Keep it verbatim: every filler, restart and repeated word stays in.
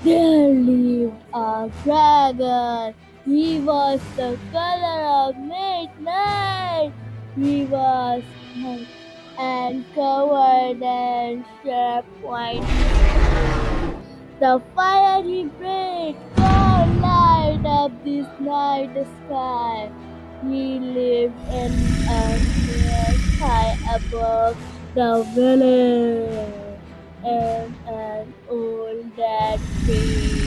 There lived a dragon. He was the color of midnight. He was white and covered in sharp pointed teeth. The fire he breathed could light up this night sky. He lived in a forest high above the village in an old dead tree.